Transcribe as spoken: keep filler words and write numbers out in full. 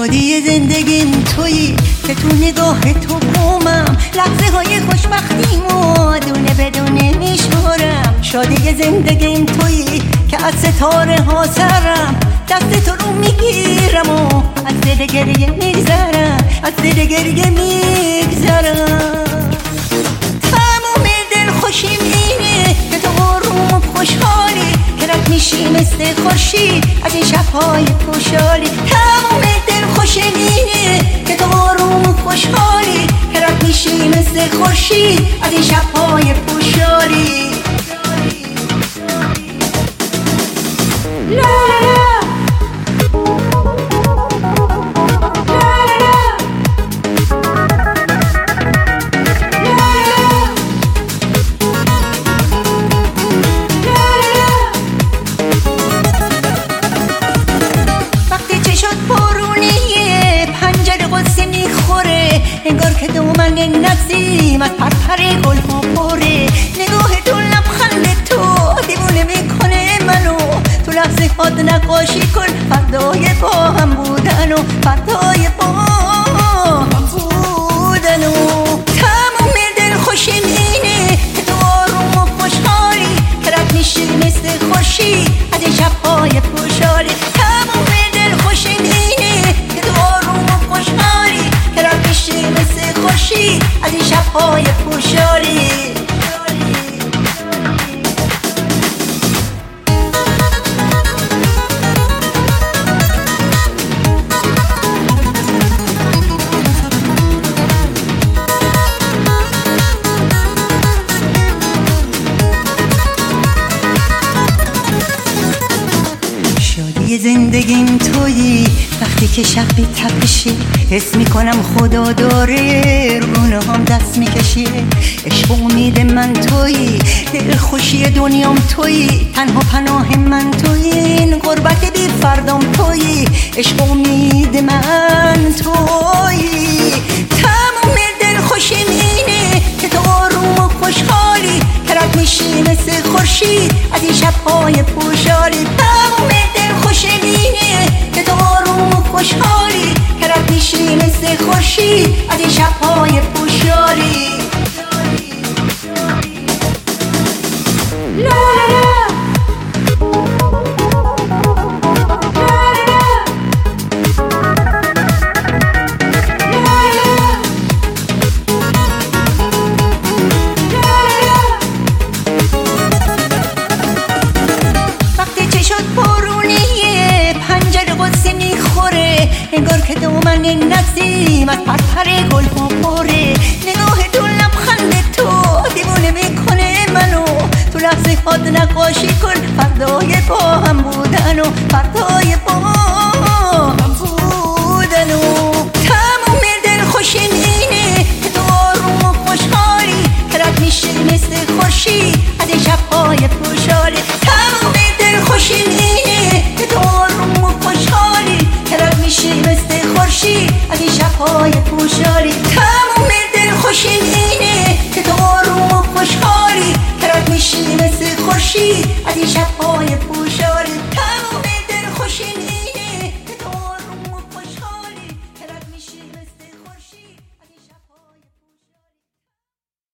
شادی زندگیم تویی که تو نگاه تو قومم، لحظه های خوشبختیمو دونه بدونه میشمارم. شادی زندگیم تویی که از ستاره ها سرم، دست تو رو میگیرم و از دل گریه میگذرم، از دل گریه میگذرم. تموم دل خوشیم اینه که تو آروم و خوشحالی، که رد میشی مثل خورشید از این شبهای خوشحالی. تموم دل خوشیم اینه که تو آروم و خوشحالی، که رد میشی مثل خورشید از این شبهای خوشحالی. لا لا لا انگار که دومن نسیم از پرپر گل ها پره. نگاه تو لبخند تو دیوونه میکنه منو، تو لحظه هات نقاشی کن فردای با هم بودن و فردای با هم بودن. و تموم دل خوشیم اینه که تو آروم و خوشحالی، که رد میشی مثل خورشید از این شبهای خوشحالی. تموم دل خوشیم اینه که تو آروم و خوشحالی، که رد میشی مثل خورشید از این شبهای خوشحالی. زندگیم تویی وقتی که شب بی تپشه، حس میکنم خدا داره رونه هم دست میکشه. عشق امید من تویی، دل خوشی دنیام تویی، تنها پناه من تویی، این غربت بی فردام تویی. عشق امید من تویی. تموم دل خوشیم اینه که تو آروم و خوشحالی، که رد میشی مثل خورشید از این شبهای خوشحالی. تموم دل خوشیم اینه که تو آروم و خوشحالی، که رد میشی مثل خورشید از این شبهای خوشحالی. لا لا لا انگار که دومن نسیم از پرپر گل ها پره. نگاه تو لبخند تو دیوونه میکنه منو، تو لحظه هات نقاشی کن فردای با هم بودن و فردای با هم بودن. و تموم دل خوشیم اینه که تو آروم و خوشحالی، که رد میشی مثل خورشید از این شبهای خوشحالی. تموم دل خوشیم اینه که تو آروم و خوشحالی، که رد میشی مثل خورشید از این شبهای خوشحالی. تموم دل خوشیم اینه که تو آروم و خوشحالی، که رد میشی مثل خورشید از این شبهای خوشحالی.